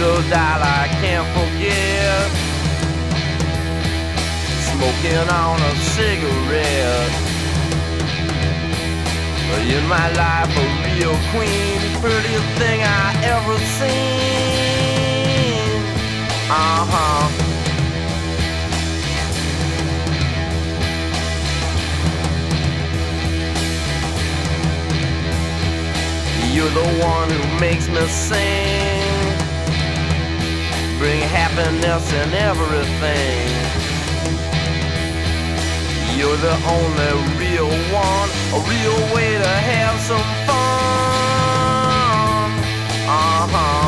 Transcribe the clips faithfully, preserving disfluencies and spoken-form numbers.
little dial I can't forget, smoking on a cigarette. In my life, a real queen, prettiest thing I ever seen. Uh-huh. You're the one who makes me sing, bring happiness in everything. You're the only real one, a real way to have some fun. Uh-huh.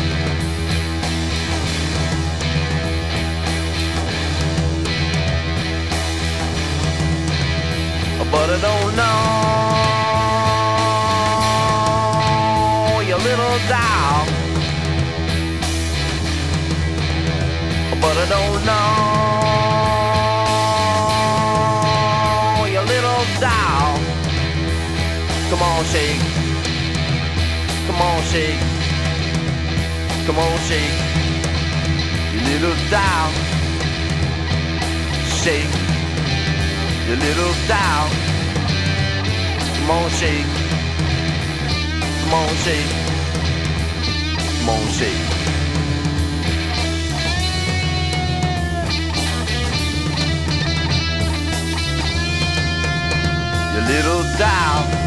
But I don't know your little doll. But I don't know doll. Come on, shake. Come on, shake. Come on, shake. Your little doll. Shake. Your little doll. Come on, shake. Come on, shake. Come on, shake. Your little doll.